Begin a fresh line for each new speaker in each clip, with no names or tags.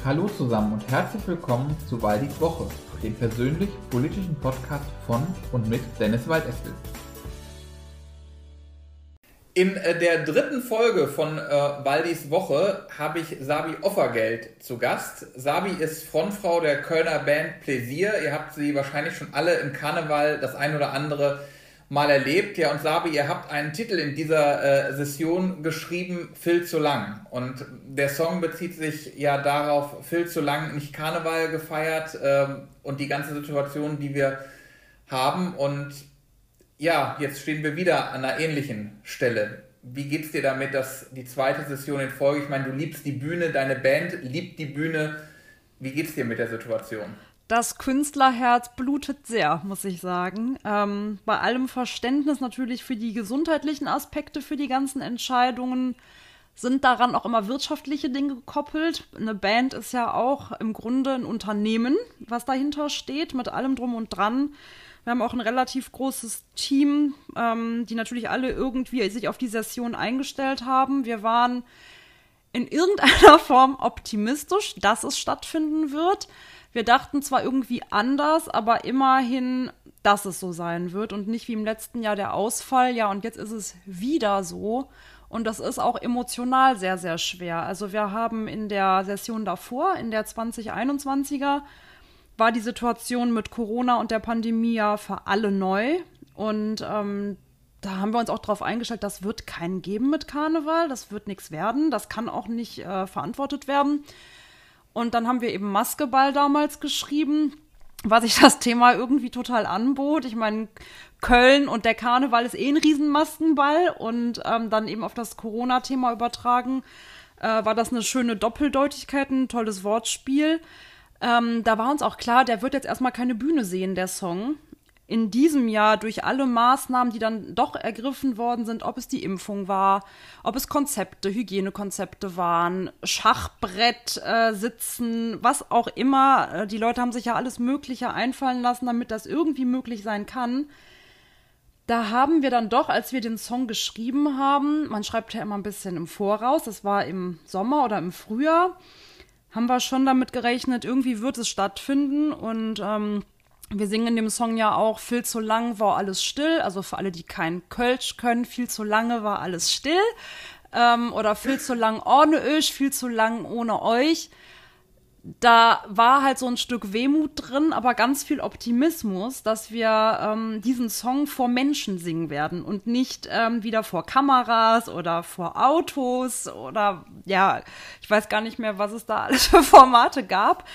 Hallo zusammen und herzlich willkommen zu Waldis Woche, dem persönlich-politischen Podcast von und mit Dennis Waldesel. In der dritten Folge von Waldis Woche habe ich Sabi Offergeld zu Gast. Sabi ist Frontfrau der Kölner Band Pläsier. Ihr habt sie wahrscheinlich schon alle im Karneval das ein oder andere Mal erlebt. Ja, und Sabi, ihr habt einen Titel in dieser Session geschrieben, Viel zu lang. Und der Song bezieht sich ja darauf, viel zu lang nicht Karneval gefeiert und die ganze Situation, die wir haben. Und ja, jetzt stehen wir wieder an einer ähnlichen Stelle. Wie geht's dir damit, dass die zweite Session in Folge, ich meine, du liebst die Bühne, deine Band liebt die Bühne. Wie geht's dir mit der Situation?
Das Künstlerherz blutet sehr, muss ich sagen. Bei allem Verständnis natürlich für die gesundheitlichen Aspekte, für die ganzen Entscheidungen, sind daran auch immer wirtschaftliche Dinge gekoppelt. Eine Band ist ja auch im Grunde ein Unternehmen, was dahinter steht, mit allem drum und dran. Wir haben auch ein relativ großes Team, die natürlich alle irgendwie sich auf die Session eingestellt haben. Wir waren in irgendeiner Form optimistisch, dass es stattfinden wird. Wir dachten zwar irgendwie anders, aber immerhin, dass es so sein wird und nicht wie im letzten Jahr der Ausfall. Ja, und jetzt ist es wieder so. Und das ist auch emotional sehr, sehr schwer. Also wir haben in der Session davor, in der 2021er, war die Situation mit Corona und der Pandemie ja für alle neu. Und da haben wir uns auch darauf eingestellt, das wird keinen geben mit Karneval, das wird nichts werden, das kann auch nicht verantwortet werden. Und dann haben wir eben Maskeball damals geschrieben, was sich das Thema irgendwie total anbot. Ich meine, Köln und der Karneval ist ein Riesenmaskenball und dann eben auf das Corona-Thema übertragen, war das eine schöne Doppeldeutigkeit, ein tolles Wortspiel. Da war uns auch klar, der wird jetzt erstmal keine Bühne sehen, der Song. In diesem Jahr durch alle Maßnahmen, die dann doch ergriffen worden sind, ob es die Impfung war, ob es Konzepte, Hygienekonzepte waren, Schachbrett, Sitzen, was auch immer. Die Leute haben sich ja alles Mögliche einfallen lassen, damit das irgendwie möglich sein kann. Da haben wir dann doch, als wir den Song geschrieben haben, man schreibt ja immer ein bisschen im Voraus, das war im Sommer oder im Frühjahr, haben wir schon damit gerechnet, irgendwie wird es stattfinden und wir singen in dem Song ja auch, viel zu lang war alles still, also für alle, die kein Kölsch können, viel zu lange war alles still oder viel zu lang ohne euch, viel zu lang ohne euch. Da war halt so ein Stück Wehmut drin, aber ganz viel Optimismus, dass wir diesen Song vor Menschen singen werden und nicht wieder vor Kameras oder vor Autos oder ja, ich weiß gar nicht mehr, was es da alles für Formate gab.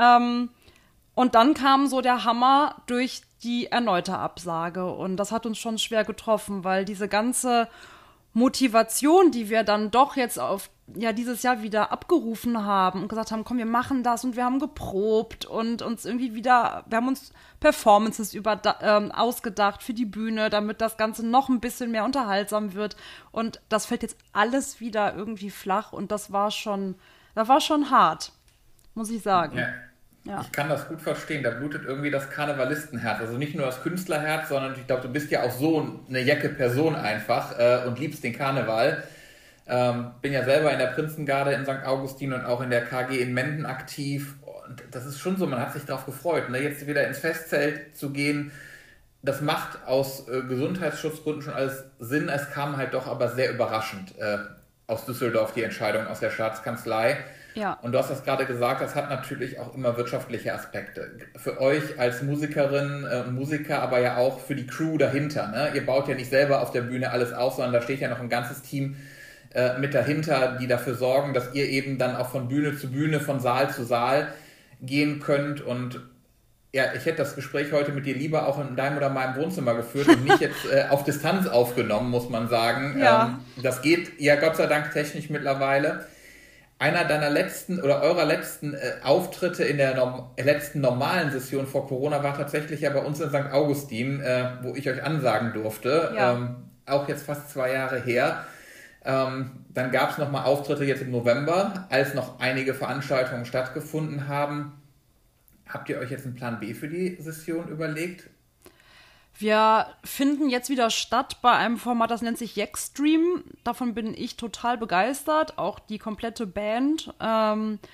Und dann kam so der Hammer durch die erneute Absage. Und das hat uns schon schwer getroffen, weil diese ganze Motivation, die wir dann doch jetzt auf dieses Jahr wieder abgerufen haben und gesagt haben, komm, wir machen das und wir haben geprobt und uns irgendwie wieder, wir haben uns Performances ausgedacht für die Bühne, damit das Ganze noch ein bisschen mehr unterhaltsam wird. Und das fällt jetzt alles wieder irgendwie flach und das war schon hart, muss ich sagen.
Ja.
Ja.
Ich kann das gut verstehen, da blutet irgendwie das Karnevalistenherz, also nicht nur das Künstlerherz, sondern ich glaube, du bist ja auch so eine jecke Person einfach und liebst den Karneval. Bin ja selber in der Prinzengarde in St. Augustin und auch in der KG in Menden aktiv und das ist schon so, man hat sich darauf gefreut, ne? Jetzt wieder ins Festzelt zu gehen, das macht aus Gesundheitsschutzgründen schon alles Sinn, es kam halt doch aber sehr überraschend aus Düsseldorf die Entscheidung aus der Staatskanzlei.
Ja.
Und du hast das gerade gesagt, das hat natürlich auch immer wirtschaftliche Aspekte. Für euch als Musikerin und Musiker, aber ja auch für die Crew dahinter. Ne? Ihr baut ja nicht selber auf der Bühne alles auf, sondern da steht ja noch ein ganzes Team mit dahinter, die dafür sorgen, dass ihr eben dann auch von Bühne zu Bühne, von Saal zu Saal gehen könnt. Und ja, ich hätte das Gespräch heute mit dir lieber auch in deinem oder meinem Wohnzimmer geführt und nicht jetzt auf Distanz aufgenommen, muss man sagen.
Ja.
Das geht ja Gott sei Dank technisch mittlerweile. Einer deiner letzten oder eurer letzten Auftritte in der letzten normalen Session vor Corona war tatsächlich ja bei uns in St. Augustin, wo ich euch ansagen durfte.
Ja.
Auch jetzt fast 2 Jahre her. Dann gab es nochmal Auftritte jetzt im November, als noch einige Veranstaltungen stattgefunden haben. Habt ihr euch jetzt einen Plan B für die Session überlegt?
Wir finden jetzt wieder statt bei einem Format, das nennt sich Jackstream. Davon bin ich total begeistert, auch die komplette Band.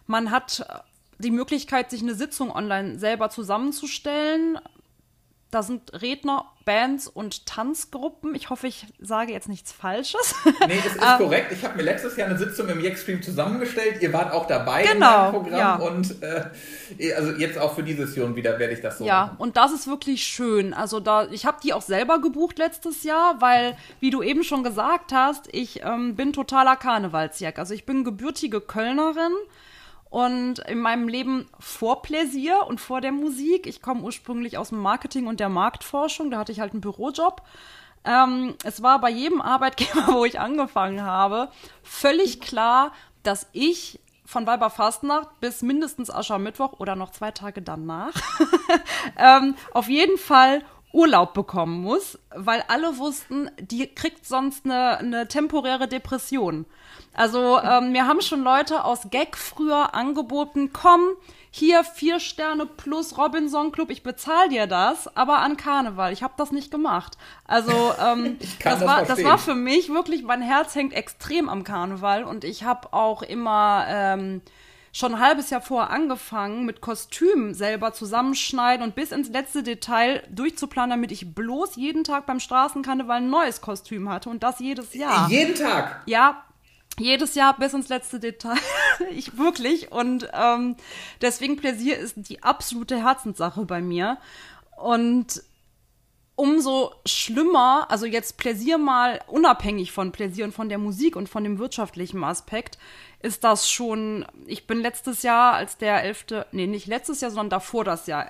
Man hat die Möglichkeit, sich eine Sitzung online selber zusammenzustellen. Da sind Redner, Bands und Tanzgruppen. Ich hoffe, ich sage jetzt nichts Falsches.
Nee, das ist korrekt. Ich habe mir letztes Jahr eine Sitzung im Yexstream zusammengestellt. Ihr wart auch dabei in
Genau,
meinem Programm.
ja.
Und also jetzt auch für die Session wieder werde ich das so
Ja,
machen.
und das ist wirklich schön. Also ich habe die auch selber gebucht letztes Jahr, weil, wie du eben schon gesagt hast, ich bin totaler Karnevalsjack. Also ich bin gebürtige Kölnerin. Und in meinem Leben vor Pläsier und vor der Musik. Ich komme ursprünglich aus dem Marketing und der Marktforschung. Da hatte ich halt einen Bürojob. Es war bei jedem Arbeitgeber, wo ich angefangen habe, völlig klar, dass ich von Weiberfastnacht bis mindestens Aschermittwoch oder noch 2 Tage danach auf jeden Fall Urlaub bekommen muss, weil alle wussten, die kriegt sonst eine temporäre Depression. Also mir haben schon Leute aus Gag früher angeboten, komm, hier 4 Sterne plus Robinson Club, ich bezahle dir das, aber an Karneval. Ich habe das nicht gemacht. Also das war für mich wirklich, mein Herz hängt extrem am Karneval und ich habe auch immer schon ein halbes Jahr vorher angefangen, mit Kostümen selber zusammenschneiden und bis ins letzte Detail durchzuplanen, damit ich bloß jeden Tag beim Straßenkarneval ein neues Kostüm hatte und das jedes Jahr.
Jeden Tag?
Ja, jedes Jahr bis ins letzte Detail. Ich wirklich. Und deswegen Pläsier ist die absolute Herzenssache bei mir. Und umso schlimmer, also jetzt Pläsier mal unabhängig von Pläsier und von der Musik und von dem wirtschaftlichen Aspekt, ist das schon, ich bin letztes Jahr als der 11., nee, nicht letztes Jahr, sondern davor das Jahr,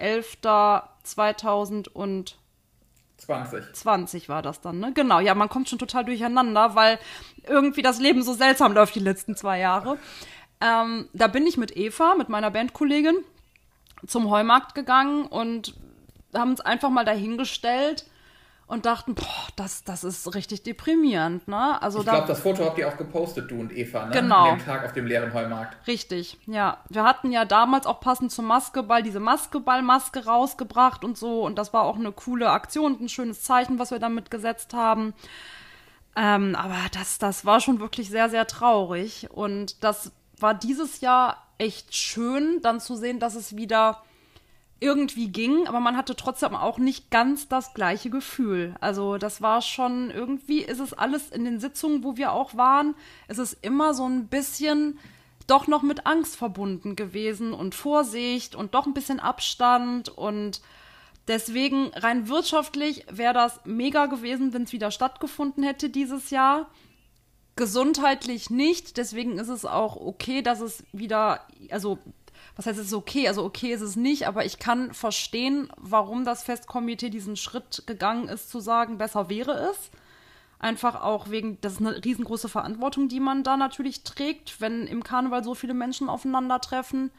11.11.2020 war das dann, ne? Genau, ja, man kommt schon total durcheinander, weil irgendwie das Leben so seltsam läuft die letzten 2 Jahre. Da bin ich mit Eva, mit meiner Bandkollegin, zum Heumarkt gegangen und haben uns einfach mal dahingestellt und dachten, boah, das ist richtig deprimierend, ne? Also
ich glaube, das Foto habt ihr auch gepostet, du und Eva, ne?
Genau.
An dem Tag auf dem leeren Heumarkt.
Richtig, ja. Wir hatten ja damals auch passend zum Maskeball diese Maskeballmaske rausgebracht und so. Und das war auch eine coole Aktion und ein schönes Zeichen, was wir damit gesetzt haben. Aber das war schon wirklich sehr, sehr traurig. Und das war dieses Jahr echt schön, dann zu sehen, dass es wieder irgendwie ging, aber man hatte trotzdem auch nicht ganz das gleiche Gefühl. Also das war schon, irgendwie ist es alles in den Sitzungen, wo wir auch waren, ist es immer so ein bisschen doch noch mit Angst verbunden gewesen und Vorsicht und doch ein bisschen Abstand und deswegen rein wirtschaftlich wäre das mega gewesen, wenn es wieder stattgefunden hätte dieses Jahr. Gesundheitlich nicht, deswegen ist es auch okay, dass es wieder, also was heißt, es ist okay? Also okay ist es nicht, aber ich kann verstehen, warum das Festkomitee diesen Schritt gegangen ist, zu sagen, besser wäre es. Einfach auch wegen, das ist eine riesengroße Verantwortung, die man da natürlich trägt, wenn im Karneval so viele Menschen aufeinandertreffen.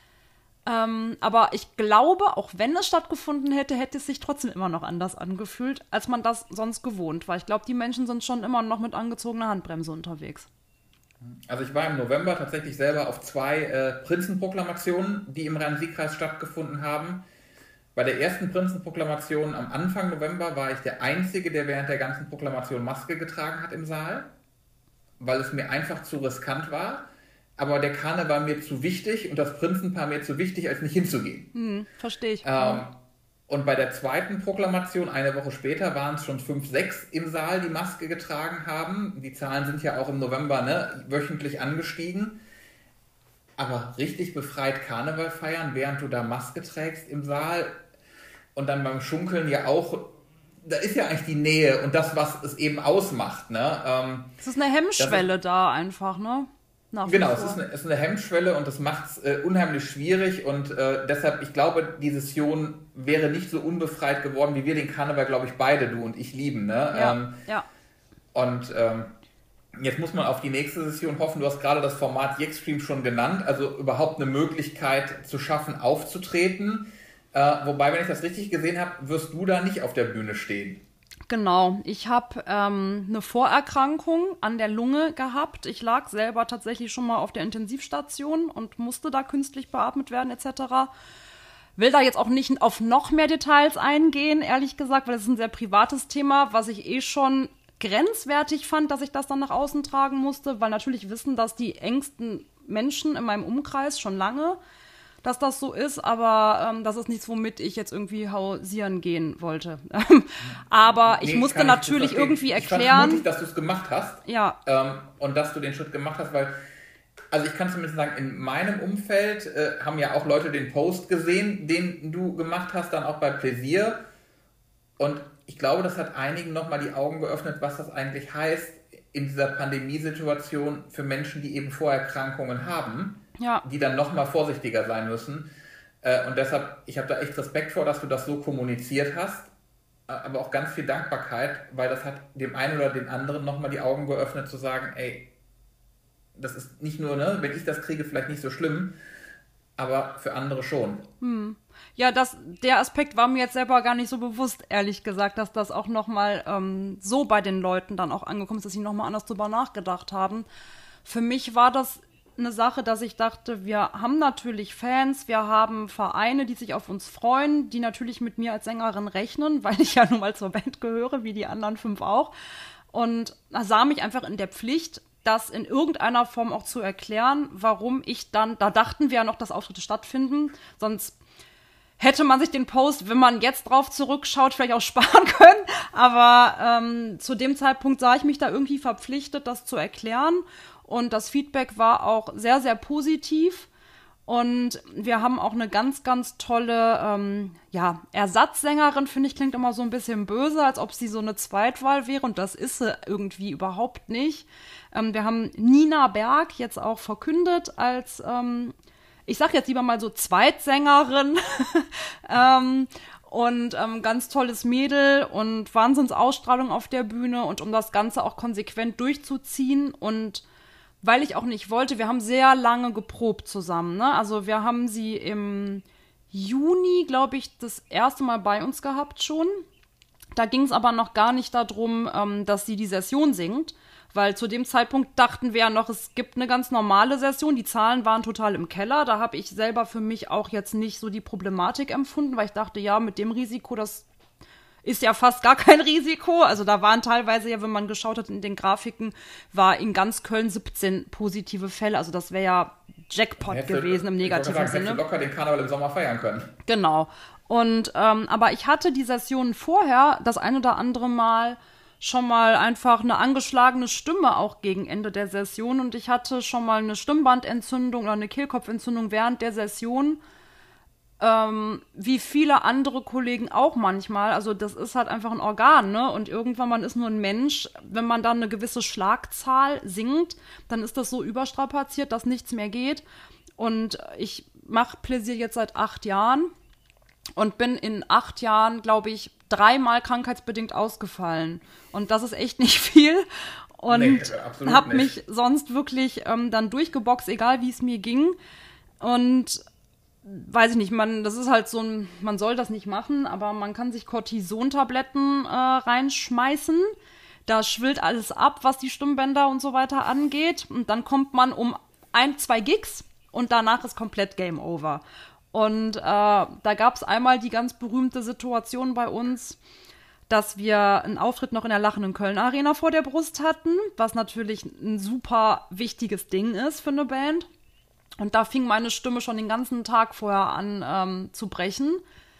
Aber ich glaube, auch wenn es stattgefunden hätte, hätte es sich trotzdem immer noch anders angefühlt, als man das sonst gewohnt war. Ich glaube, die Menschen sind schon immer noch mit angezogener Handbremse unterwegs.
Also ich war im November tatsächlich selber auf 2 Prinzenproklamationen, die im Rhein-Sieg-Kreis stattgefunden haben. Bei der ersten Prinzenproklamation am Anfang November war ich der Einzige, der während der ganzen Proklamation Maske getragen hat im Saal, weil es mir einfach zu riskant war. Aber der Karneval war mir zu wichtig und das Prinzenpaar mir zu wichtig, als nicht hinzugehen.
Verstehe ich.
Und bei der zweiten Proklamation, eine Woche später, waren es schon 5, 6 im Saal, die Maske getragen haben. Die Zahlen sind ja auch im November wöchentlich angestiegen. Aber richtig befreit Karneval feiern, während du da Maske trägst im Saal und dann beim Schunkeln ja auch, da ist ja eigentlich die Nähe und das, was es eben ausmacht. Ne?
Es ist eine Hemmschwelle da einfach, ne?
Genau, es ist eine Hemmschwelle und das macht es unheimlich schwierig und deshalb, ich glaube, die Session wäre nicht so unbefreit geworden, wie wir den Karneval, glaube ich, beide, du und ich, lieben. Ne?
Ja.
Und jetzt muss man auf die nächste Session hoffen. Du hast gerade das Format Yexstream schon genannt, also überhaupt eine Möglichkeit zu schaffen, aufzutreten. Wobei, wenn ich das richtig gesehen habe, wirst du da nicht auf der Bühne stehen.
Genau, ich habe eine Vorerkrankung an der Lunge gehabt. Ich lag selber tatsächlich schon mal auf der Intensivstation und musste da künstlich beatmet werden etc. Will da jetzt auch nicht auf noch mehr Details eingehen, ehrlich gesagt, weil es ist ein sehr privates Thema, was ich schon grenzwertig fand, dass ich das dann nach außen tragen musste, weil natürlich wissen das die engsten Menschen in meinem Umkreis schon lange, dass das so ist, aber das ist nichts, womit ich jetzt irgendwie hausieren gehen wollte. Aber ich musste natürlich irgendwie erklären. Ich fand es mutig,
dass du es gemacht hast.
Ja.
Und dass du den Schritt gemacht hast, weil, also ich kann zumindest sagen, in meinem Umfeld haben ja auch Leute den Post gesehen, den du gemacht hast, dann auch bei Pläsier. Und ich glaube, das hat einigen nochmal die Augen geöffnet, was das eigentlich heißt in dieser Pandemiesituation für Menschen, die eben Vorerkrankungen haben. Ja. Die dann noch mal vorsichtiger sein müssen. Und deshalb, ich habe da echt Respekt vor, dass du das so kommuniziert hast, aber auch ganz viel Dankbarkeit, weil das hat dem einen oder den anderen noch mal die Augen geöffnet, zu sagen, ey, das ist nicht nur, ne, wenn ich das kriege, vielleicht nicht so schlimm, aber für andere schon.
Ja, der Aspekt war mir jetzt selber gar nicht so bewusst, ehrlich gesagt, dass das auch noch mal so bei den Leuten dann auch angekommen ist, dass sie noch mal anders drüber nachgedacht haben. Für mich war das eine Sache, dass ich dachte, wir haben natürlich Fans, wir haben Vereine, die sich auf uns freuen, die natürlich mit mir als Sängerin rechnen, weil ich ja nun mal zur Band gehöre, wie die anderen 5 auch. Und sah mich einfach in der Pflicht, das in irgendeiner Form auch zu erklären, warum ich dann, da dachten wir ja noch, dass Auftritte stattfinden, sonst hätte man sich den Post, wenn man jetzt drauf zurückschaut, vielleicht auch sparen können. Aber zu dem Zeitpunkt sah ich mich da irgendwie verpflichtet, das zu erklären. Und das Feedback war auch sehr, sehr positiv. Und wir haben auch eine ganz, ganz tolle Ersatzsängerin, finde ich, klingt immer so ein bisschen böse, als ob sie so eine Zweitwahl wäre. Und das ist sie irgendwie überhaupt nicht. Wir haben Nina Berg jetzt auch verkündet als, ich sag jetzt lieber mal so Zweitsängerin. Und ganz tolles Mädel und Wahnsinnsausstrahlung auf der Bühne. Und um das Ganze auch konsequent durchzuziehen und weil ich auch nicht wollte, wir haben sehr lange geprobt zusammen, ne? Also wir haben sie im Juni, glaube ich, das erste Mal bei uns gehabt schon. Da ging es aber noch gar nicht darum, dass sie die Session singt, weil zu dem Zeitpunkt dachten wir ja noch, es gibt eine ganz normale Session. Die Zahlen waren total im Keller. Da habe ich selber für mich auch jetzt nicht so die Problematik empfunden, weil ich dachte, ja, mit dem Risiko, das ist ja fast gar kein Risiko. Also da waren teilweise ja, wenn man geschaut hat in den Grafiken, war in ganz Köln 17 positive Fälle. Also das wäre ja Jackpot gewesen im negativen Sinne.
Hättest du locker den Karneval im Sommer feiern können.
Genau. Und aber ich hatte die Sessionen vorher das ein oder andere Mal schon mal einfach eine angeschlagene Stimme auch gegen Ende der Session. Und ich hatte schon mal eine Stimmbandentzündung oder eine Kehlkopfentzündung während der Session. Wie viele andere Kollegen auch manchmal. Also das ist halt einfach ein Organ, ne? Und irgendwann, man ist nur ein Mensch. Wenn man dann eine gewisse Schlagzahl singt, dann ist das so überstrapaziert, dass nichts mehr geht. Und ich mache Pläsier jetzt seit 8 Jahren und bin in 8 Jahren, glaube ich, 3-mal krankheitsbedingt ausgefallen. Und das ist echt nicht viel. Und habe mich sonst wirklich dann durchgeboxt, egal wie es mir ging. Und weiß ich nicht, das ist halt so man soll das nicht machen, aber man kann sich Cortisontabletten reinschmeißen. Da schwillt alles ab, was die Stimmbänder und so weiter angeht. Und dann kommt man um 1-2 Gigs und danach ist komplett Game Over. Und da gab es einmal die ganz berühmte Situation bei uns, dass wir einen Auftritt noch in der lachenden Köln-Arena vor der Brust hatten, was natürlich ein super wichtiges Ding ist für eine Band. Und da fing meine Stimme schon den ganzen Tag vorher an zu brechen.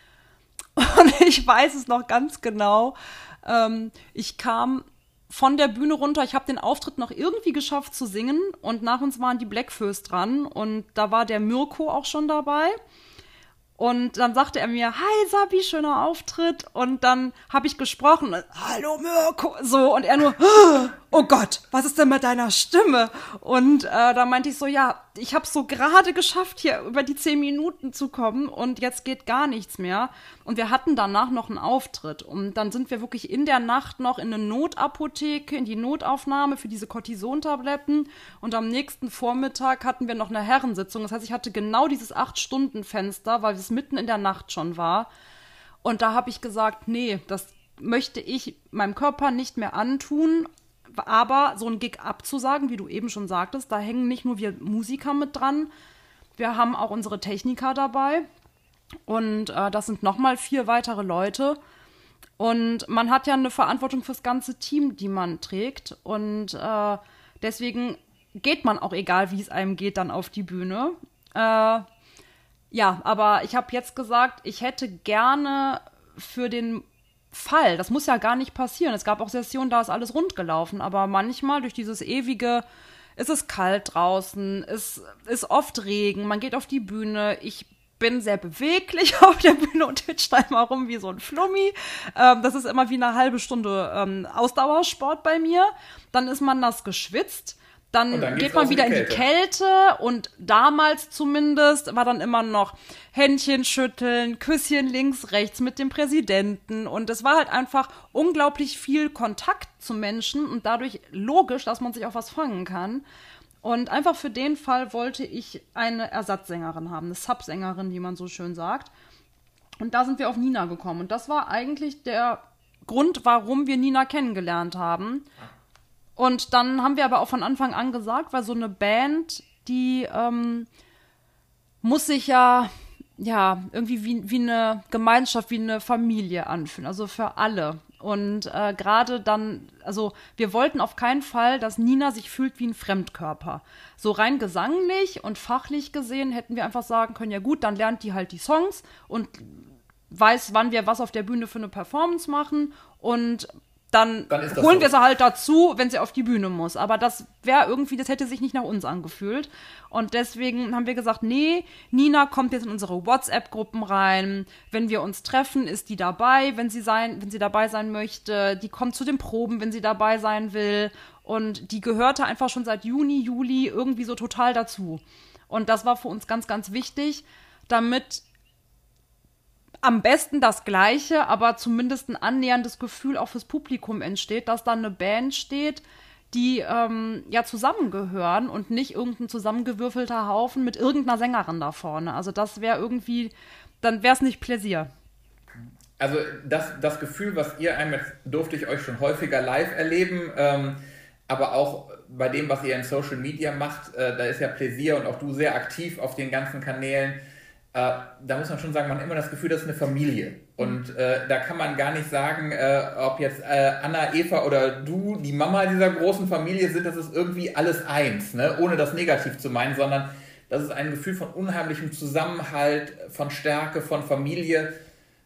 Und ich weiß es noch ganz genau. Ich kam von der Bühne runter. Ich habe den Auftritt noch irgendwie geschafft zu singen. Und nach uns waren die Blackfoes dran. Und da war der Mirko auch schon dabei. Und dann sagte er mir, hi Sabi, schöner Auftritt. Und dann habe ich gesprochen, hallo Mirko, so. Und er nur, oh Gott, was ist denn mit deiner Stimme? Und da meinte ich so, ja, ich habe es so gerade geschafft, hier über die 10 Minuten zu kommen und jetzt geht gar nichts mehr. Und wir hatten danach noch einen Auftritt. Und dann sind wir wirklich in der Nacht noch in eine Notapotheke, in die Notaufnahme für diese Cortisontabletten. Und am nächsten Vormittag hatten wir noch eine Herrensitzung. Das heißt, ich hatte genau dieses 8-Stunden-Fenster, weil es mitten in der Nacht schon war. Und da habe ich gesagt, nee, das möchte ich meinem Körper nicht mehr antun. Aber so ein Gig abzusagen, wie du eben schon sagtest, da hängen nicht nur wir Musiker mit dran, wir haben auch unsere Techniker dabei und das sind nochmal 4 weitere Leute und man hat ja eine Verantwortung fürs ganze Team, die man trägt und deswegen geht man auch, egal wie es einem geht, dann auf die Bühne. Ja, aber ich habe jetzt gesagt, ich hätte gerne für den Fall, das muss ja gar nicht passieren. Es gab auch Sessionen, da ist alles rund gelaufen, aber manchmal durch dieses ewige, es ist kalt draußen, es ist oft Regen, man geht auf die Bühne, ich bin sehr beweglich auf der Bühne und hütscht da immer rum wie so ein Flummi. Das ist immer wie eine halbe Stunde Ausdauersport bei mir. Dann ist man nass geschwitzt. Dann geht man wieder in die Kälte und damals zumindest war dann immer noch Händchen schütteln, Küsschen links, rechts mit dem Präsidenten und es war halt einfach unglaublich viel Kontakt zu Menschen und dadurch logisch, dass man sich auf was fangen kann. Und einfach für den Fall wollte ich eine Ersatzsängerin haben, eine Subsängerin, wie man so schön sagt. Und da sind wir auf Nina gekommen und das war eigentlich der Grund, warum wir Nina kennengelernt haben. Und dann haben wir aber auch von Anfang an gesagt, weil so eine Band, die muss sich ja irgendwie wie eine Gemeinschaft, wie eine Familie anfühlen, also für alle. Und gerade dann, also wir wollten auf keinen Fall, dass Nina sich fühlt wie ein Fremdkörper. So rein gesanglich und fachlich gesehen hätten wir einfach sagen können, ja gut, dann lernt die halt die Songs und weiß, wann wir was auf der Bühne für eine Performance machen und dann holen wir sie halt dazu, wenn sie auf die Bühne muss. Aber das wäre irgendwie, das hätte sich nicht nach uns angefühlt. Und deswegen haben wir gesagt, nee, Nina kommt jetzt in unsere WhatsApp-Gruppen rein. Wenn wir uns treffen, ist die dabei, wenn sie dabei sein möchte. Die kommt zu den Proben, wenn sie dabei sein will. Und die gehörte einfach schon seit Juni, Juli irgendwie so total dazu. Und das war für uns ganz, ganz wichtig, damit am besten das Gleiche, aber zumindest ein annäherndes Gefühl auch fürs Publikum entsteht, dass da eine Band steht, die zusammengehören und nicht irgendein zusammengewürfelter Haufen mit irgendeiner Sängerin da vorne. Also das wäre irgendwie, dann wäre es nicht Pläsier.
Also das Gefühl, was ihr einem, jetzt durfte ich euch schon häufiger live erleben, aber auch bei dem, was ihr in Social Media macht, da ist ja Pläsier und auch du sehr aktiv auf den ganzen Kanälen. Da muss man schon sagen, man hat immer das Gefühl, das ist eine Familie. Und da kann man gar nicht sagen, ob jetzt Anna, Eva oder du die Mama dieser großen Familie sind, das ist irgendwie alles eins, ne? Ohne das negativ zu meinen, sondern das ist ein Gefühl von unheimlichem Zusammenhalt, von Stärke, von Familie.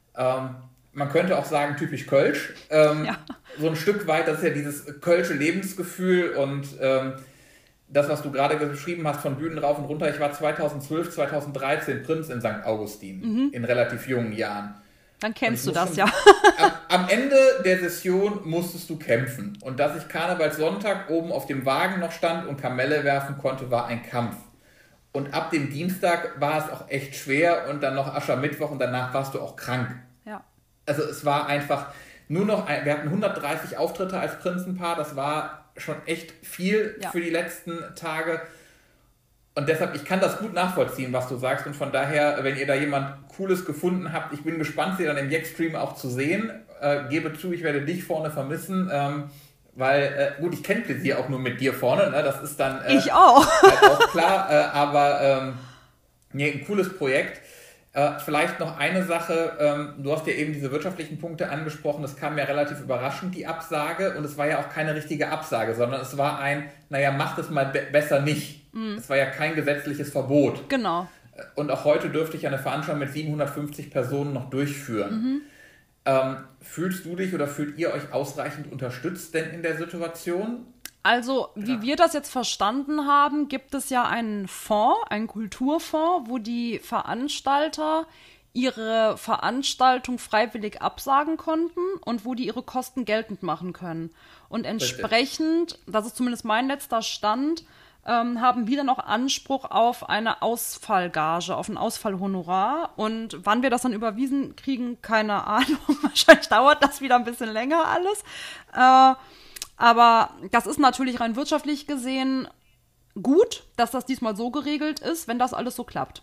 Man könnte auch sagen, typisch Kölsch. So ein Stück weit, das ist ja dieses kölsche Lebensgefühl und das, was du gerade beschrieben hast, von Bühnen rauf und runter. Ich war 2012, 2013 Prinz in St. Augustin, in relativ jungen Jahren.
Dann kennst du das, ja.
Am Ende der Session musstest du kämpfen. Und dass ich Karnevalssonntag oben auf dem Wagen noch stand und Kamelle werfen konnte, war ein Kampf. Und ab dem Dienstag war es auch echt schwer und dann noch Aschermittwoch und danach warst du auch krank.
Ja.
Also es war einfach nur noch, wir hatten 130 Auftritte als Prinzenpaar, das war schon echt viel für die letzten Tage. Und deshalb, ich kann das gut nachvollziehen, was du sagst. Und von daher, wenn ihr da jemand Cooles gefunden habt, ich bin gespannt, sie dann im Jack-Stream auch zu sehen. Gebe zu, ich werde dich vorne vermissen. Weil, gut, ich kenne Pläsier auch nur mit dir vorne. Ne? Das ist dann
ich auch.
Halt auch klar. Aber ein cooles Projekt. Vielleicht noch eine Sache, du hast ja eben diese wirtschaftlichen Punkte angesprochen, das kam ja relativ überraschend, die Absage, und es war ja auch keine richtige Absage, sondern es war ein, macht es mal besser nicht. Es war ja kein gesetzliches Verbot.
Genau.
Und auch heute dürfte ich eine Veranstaltung mit 750 Personen noch durchführen. Fühlst du dich oder fühlt ihr euch ausreichend unterstützt denn in der Situation?
Also, wie wir das jetzt verstanden haben, gibt es ja einen Fonds, einen Kulturfonds, wo die Veranstalter ihre Veranstaltung freiwillig absagen konnten und wo die ihre Kosten geltend machen können. Und entsprechend, das ist zumindest mein letzter Stand, haben wir dann auch Anspruch auf eine Ausfallgage, auf ein Ausfallhonorar. Und wann wir das dann überwiesen kriegen, keine Ahnung. Wahrscheinlich dauert das wieder ein bisschen länger alles. Aber das ist natürlich rein wirtschaftlich gesehen gut, dass das diesmal so geregelt ist, wenn das alles so klappt.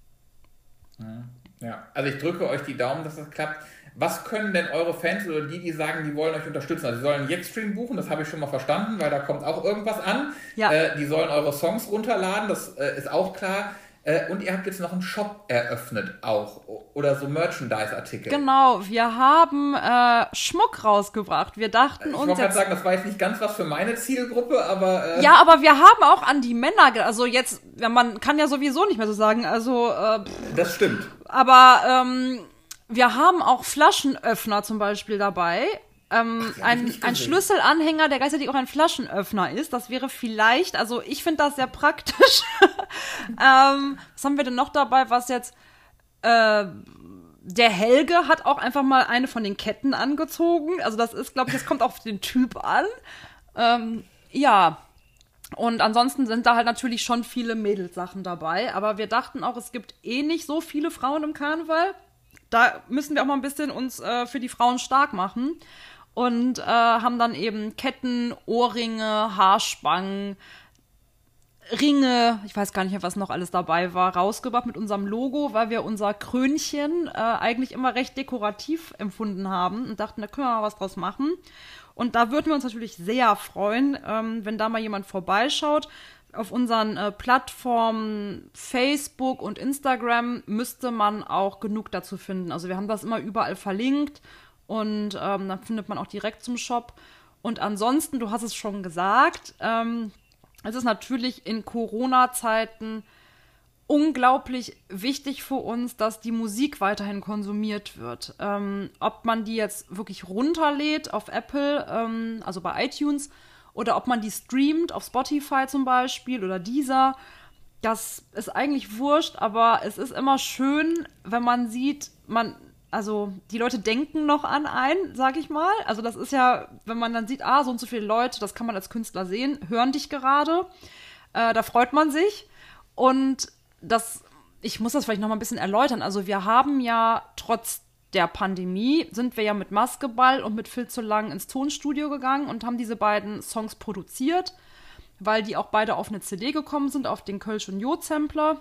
Ja, also ich drücke euch die Daumen, dass das klappt. Was können denn eure Fans oder die sagen, die wollen euch unterstützen? Also sie sollen einen Jack-Stream buchen, das habe ich schon mal verstanden, weil da kommt auch irgendwas an. Ja. Die sollen eure Songs runterladen, das ist auch klar. Und ihr habt jetzt noch einen Shop eröffnet auch. Oder so Merchandise-Artikel.
Genau, wir haben Schmuck rausgebracht. Wir dachten
Ich
uns
wollte gerade
jetzt...
sagen, das war jetzt nicht ganz was für meine Zielgruppe, aber...
Ja, aber wir haben auch an die Männer... Also jetzt, ja, man kann ja sowieso nicht mehr so sagen, also...
das stimmt.
Aber wir haben auch Flaschenöffner zum Beispiel dabei. Ein Schlüsselanhänger, der gleichzeitig auch ein Flaschenöffner ist. Das wäre vielleicht, also ich finde das sehr praktisch. Was haben wir denn noch dabei, was jetzt der Helge hat auch einfach mal eine von den Ketten angezogen. Also das ist, glaube ich, das kommt auf den Typ an. Ja, und ansonsten sind da halt natürlich schon viele Mädelssachen dabei. Aber wir dachten auch, es gibt eh nicht so viele Frauen im Karneval. Da müssen wir auch mal ein bisschen uns für die Frauen stark machen. Und haben dann eben Ketten, Ohrringe, Haarspangen, Ringe, ich weiß gar nicht mehr, was noch alles dabei war, rausgebracht mit unserem Logo, weil wir unser Krönchen eigentlich immer recht dekorativ empfunden haben und dachten, da können wir mal was draus machen. Und da würden wir uns natürlich sehr freuen, wenn da mal jemand vorbeischaut. Auf unseren Plattformen Facebook und Instagram müsste man auch genug dazu finden. Also wir haben das immer überall verlinkt und dann findet man auch direkt zum Shop. Und ansonsten, du hast es schon gesagt, es ist natürlich in Corona-Zeiten unglaublich wichtig für uns, dass die Musik weiterhin konsumiert wird. Ob man die jetzt wirklich runterlädt auf Apple, also bei iTunes, oder ob man die streamt auf Spotify zum Beispiel oder Deezer, das ist eigentlich wurscht, aber es ist immer schön, wenn man sieht, also die Leute denken noch an einen, sag ich mal. Also das ist ja, wenn man dann sieht, so und so viele Leute, das kann man als Künstler sehen, hören dich gerade, da freut man sich. Und ich muss das vielleicht noch mal ein bisschen erläutern. Also wir haben ja trotz der Pandemie sind wir ja mit Maskeball und mit Viel zu lang ins Tonstudio gegangen und haben diese beiden Songs produziert, weil die auch beide auf eine CD gekommen sind, auf den Kölsch und Jod-Sampler.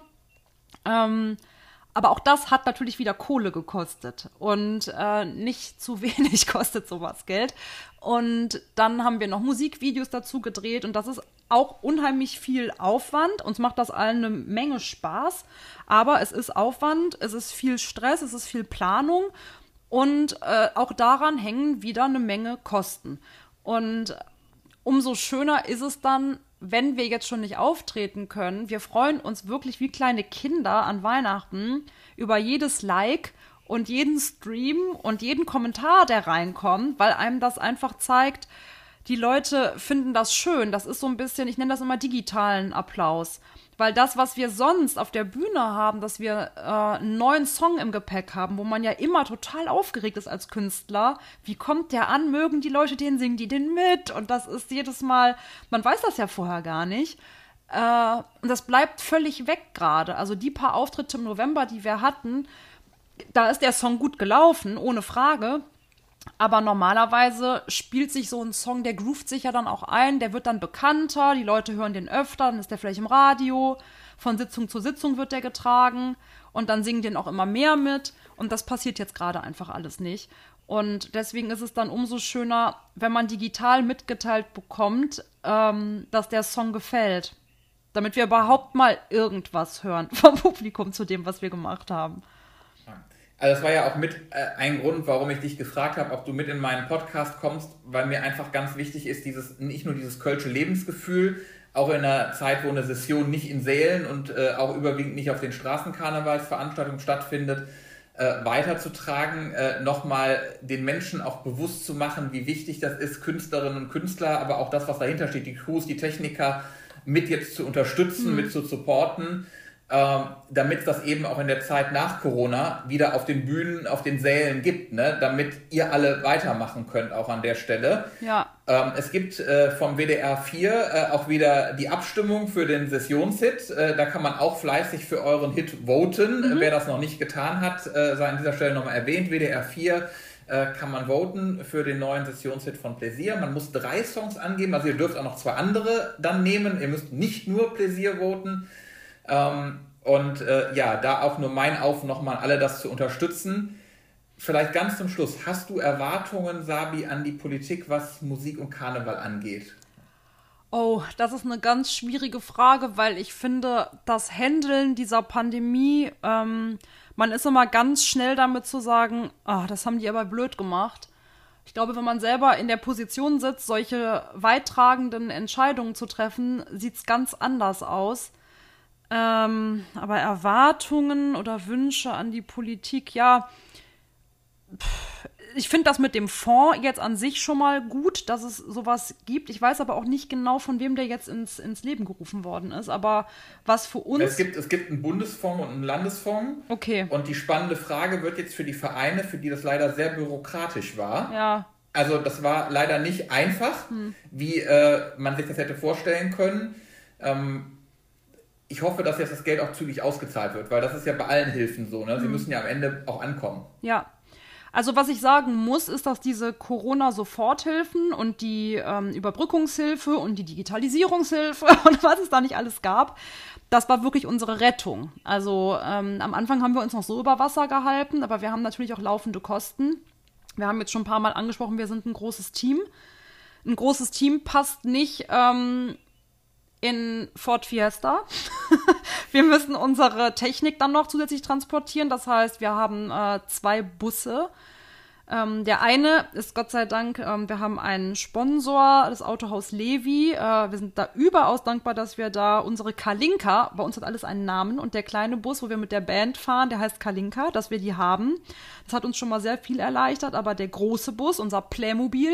Aber auch das hat natürlich wieder Kohle gekostet und nicht zu wenig kostet sowas Geld. Und dann haben wir noch Musikvideos dazu gedreht und das ist auch unheimlich viel Aufwand. Uns macht das allen eine Menge Spaß, aber es ist Aufwand, es ist viel Stress, es ist viel Planung und auch daran hängen wieder eine Menge Kosten. Und umso schöner ist es dann, wenn wir jetzt schon nicht auftreten können. Wir freuen uns wirklich wie kleine Kinder an Weihnachten über jedes Like und jeden Stream und jeden Kommentar, der reinkommt, weil einem das einfach zeigt, die Leute finden das schön. Das ist so ein bisschen, ich nenne das immer digitalen Applaus. Weil das, was wir sonst auf der Bühne haben, dass wir einen neuen Song im Gepäck haben, wo man ja immer total aufgeregt ist als Künstler. Wie kommt der an? Mögen die Leute den? Singen die den mit? Und das ist jedes Mal, man weiß das ja vorher gar nicht. Und das bleibt völlig weg gerade. Also die paar Auftritte im November, die wir hatten, da ist der Song gut gelaufen, ohne Frage. Aber normalerweise spielt sich so ein Song, der groovt sich ja dann auch ein, der wird dann bekannter, die Leute hören den öfter, dann ist der vielleicht im Radio, von Sitzung zu Sitzung wird der getragen und dann singen den auch immer mehr mit und das passiert jetzt gerade einfach alles nicht. Und deswegen ist es dann umso schöner, wenn man digital mitgeteilt bekommt, dass der Song gefällt, damit wir überhaupt mal irgendwas hören vom Publikum zu dem, was wir gemacht haben.
Also das war ja auch mit ein Grund, warum ich dich gefragt habe, ob du mit in meinen Podcast kommst, weil mir einfach ganz wichtig ist, nicht nur dieses kölsche Lebensgefühl, auch in einer Zeit, wo eine Session nicht in Sälen und auch überwiegend nicht auf den Straßenkarnevalsveranstaltungen stattfindet, weiterzutragen, nochmal den Menschen auch bewusst zu machen, wie wichtig das ist, Künstlerinnen und Künstler, aber auch das, was dahinter steht, die Crews, die Techniker, mit jetzt zu unterstützen, mit zu supporten, damit es das eben auch in der Zeit nach Corona wieder auf den Bühnen, auf den Sälen gibt, ne? Damit ihr alle weitermachen könnt, auch an der Stelle.
Ja.
Es gibt vom WDR 4 auch wieder die Abstimmung für den Sessionshit. Da kann man auch fleißig für euren Hit voten. Wer das noch nicht getan hat, sei an dieser Stelle nochmal erwähnt. WDR 4 kann man voten für den neuen Sessionshit von Pläsier. Man muss 3 Songs angeben, also ihr dürft auch noch 2 andere dann nehmen. Ihr müsst nicht nur Pläsier voten. Da auch nur mein Auf, nochmal alle das zu unterstützen. Vielleicht ganz zum Schluss, hast du Erwartungen, Sabi, an die Politik, was Musik und Karneval angeht?
Oh, das ist eine ganz schwierige Frage, weil ich finde, das Handeln dieser Pandemie, man ist immer ganz schnell damit zu sagen, das haben die aber blöd gemacht. Ich glaube, wenn man selber in der Position sitzt, solche weittragenden Entscheidungen zu treffen, sieht es ganz anders aus. Aber Erwartungen oder Wünsche an die Politik, ja, ich finde das mit dem Fonds jetzt an sich schon mal gut, dass es sowas gibt. Ich weiß aber auch nicht genau, von wem der jetzt ins Leben gerufen worden ist. Aber was für uns...
Es gibt einen Bundesfonds und einen Landesfonds.
Okay.
Und die spannende Frage wird jetzt für die Vereine, für die das leider sehr bürokratisch war.
Ja.
Also das war leider nicht einfach, wie man sich das hätte vorstellen können. Ich hoffe, dass jetzt das Geld auch zügig ausgezahlt wird, weil das ist ja bei allen Hilfen so. Ne? Sie müssen ja am Ende auch ankommen.
Ja. Also was ich sagen muss, ist, dass diese Corona-Soforthilfen und die Überbrückungshilfe und die Digitalisierungshilfe und was es da nicht alles gab, das war wirklich unsere Rettung. Also am Anfang haben wir uns noch so über Wasser gehalten, aber wir haben natürlich auch laufende Kosten. Wir haben jetzt schon ein paar Mal angesprochen, wir sind ein großes Team. Ein großes Team passt nicht in Ford Fiesta. Wir müssen unsere Technik dann noch zusätzlich transportieren. Das heißt, wir haben 2 Busse. Der eine ist Gott sei Dank, wir haben einen Sponsor, das Autohaus Levi. Wir sind da überaus dankbar, dass wir da unsere Kalinka, bei uns hat alles einen Namen, und der kleine Bus, wo wir mit der Band fahren, der heißt Kalinka, dass wir die haben. Das hat uns schon mal sehr viel erleichtert, aber der große Bus, unser Playmobil,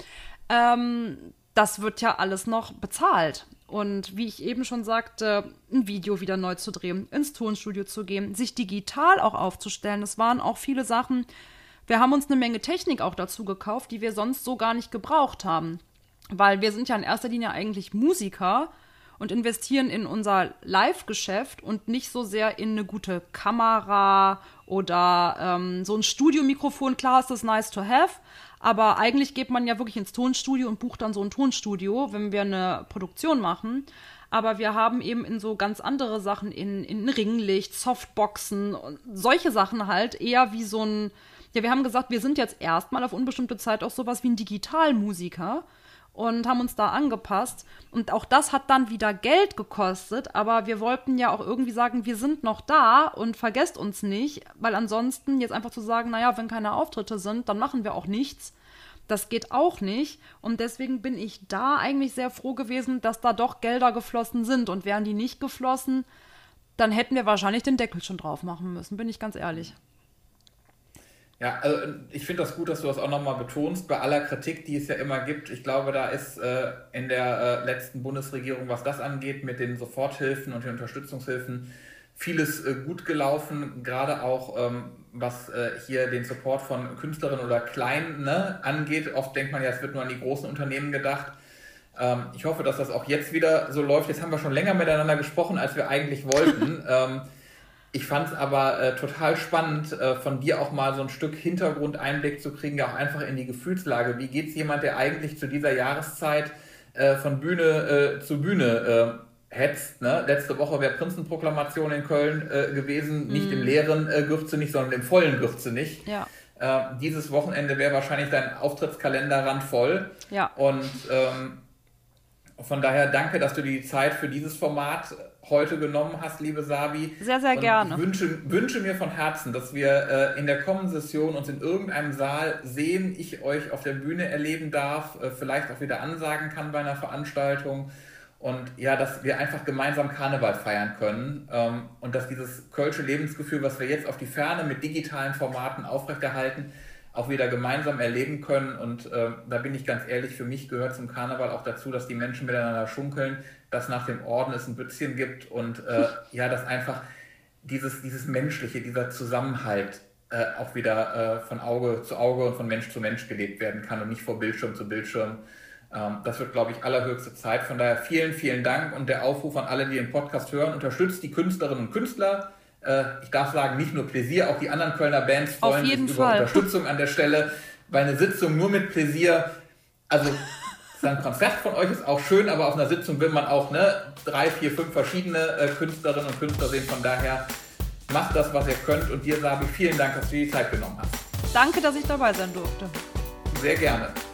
das wird ja alles noch bezahlt. Und wie ich eben schon sagte, ein Video wieder neu zu drehen, ins Tonstudio zu gehen, sich digital auch aufzustellen. Das waren auch viele Sachen. Wir haben uns eine Menge Technik auch dazu gekauft, die wir sonst so gar nicht gebraucht haben. Weil wir sind ja in erster Linie eigentlich Musiker und investieren in unser Live-Geschäft und nicht so sehr in eine gute Kamera oder so ein Studiomikrofon. Klar ist das nice to have, aber eigentlich geht man ja wirklich ins Tonstudio und bucht dann so ein Tonstudio, wenn wir eine Produktion machen. Aber wir haben eben in so ganz andere Sachen, in Ringlicht, Softboxen und solche Sachen halt eher wie so ein... Ja, wir haben gesagt, wir sind jetzt erstmal auf unbestimmte Zeit auch sowas wie ein Digitalmusiker und haben uns da angepasst. Und auch das hat dann wieder Geld gekostet, aber wir wollten ja auch irgendwie sagen, wir sind noch da und vergesst uns nicht, weil ansonsten jetzt einfach zu sagen, naja, wenn keine Auftritte sind, dann machen wir auch nichts. Das geht auch nicht. Und deswegen bin ich da eigentlich sehr froh gewesen, dass da doch Gelder geflossen sind. Und wären die nicht geflossen, dann hätten wir wahrscheinlich den Deckel schon drauf machen müssen, bin ich ganz ehrlich.
Ja, also ich finde das gut, dass du das auch nochmal betonst, bei aller Kritik, die es ja immer gibt. Ich glaube, da ist in der letzten Bundesregierung, was das angeht, mit den Soforthilfen und den Unterstützungshilfen, vieles gut gelaufen, gerade auch was hier den Support von Künstlerinnen oder Kleinen angeht. Oft denkt man ja, es wird nur an die großen Unternehmen gedacht. Ich hoffe, dass das auch jetzt wieder so läuft. Jetzt haben wir schon länger miteinander gesprochen, als wir eigentlich wollten. Ich fand es aber total spannend, von dir auch mal so ein Stück Hintergrundeinblick zu kriegen, ja auch einfach in die Gefühlslage. Wie geht es jemand, der eigentlich zu dieser Jahreszeit von Bühne zu Bühne hetzt? Ne? Letzte Woche wäre Prinzenproklamation in Köln gewesen, nicht im leeren Gürzenich, sondern im vollen Gürzenich.
Ja.
Dieses Wochenende wäre wahrscheinlich dein Auftrittskalender randvoll.
Ja.
Und von daher danke, dass du die Zeit für dieses Format heute genommen hast, liebe Sabi.
Sehr, sehr gerne.
Ich wünsche mir von Herzen, dass wir in der kommenden Session uns in irgendeinem Saal sehen, ich euch auf der Bühne erleben darf, vielleicht auch wieder ansagen kann bei einer Veranstaltung und ja, dass wir einfach gemeinsam Karneval feiern können und dass dieses kölsche Lebensgefühl, was wir jetzt auf die Ferne mit digitalen Formaten aufrechterhalten, auch wieder gemeinsam erleben können. Und da bin ich ganz ehrlich, für mich gehört zum Karneval auch dazu, dass die Menschen miteinander schunkeln, dass nach dem Orden es ein Bützchen gibt und ja, dass einfach dieses Menschliche, dieser Zusammenhalt auch wieder von Auge zu Auge und von Mensch zu Mensch gelebt werden kann und nicht vor Bildschirm zu Bildschirm. Das wird, glaube ich, allerhöchste Zeit. Von daher vielen, vielen Dank und der Aufruf an alle, die den Podcast hören, unterstützt die Künstlerinnen und Künstler. Ich darf sagen, nicht nur Pläsier, auch die anderen Kölner Bands freuen sich über Unterstützung an der Stelle, weil eine Sitzung nur mit Pläsier, also ein Konzert von euch ist auch schön, aber auf einer Sitzung will man auch 3, 4, 5 verschiedene Künstlerinnen und Künstler sehen. Von daher macht das, was ihr könnt. Und dir, Sabi, vielen Dank, dass du die Zeit genommen hast.
Danke, dass ich dabei sein durfte.
Sehr gerne.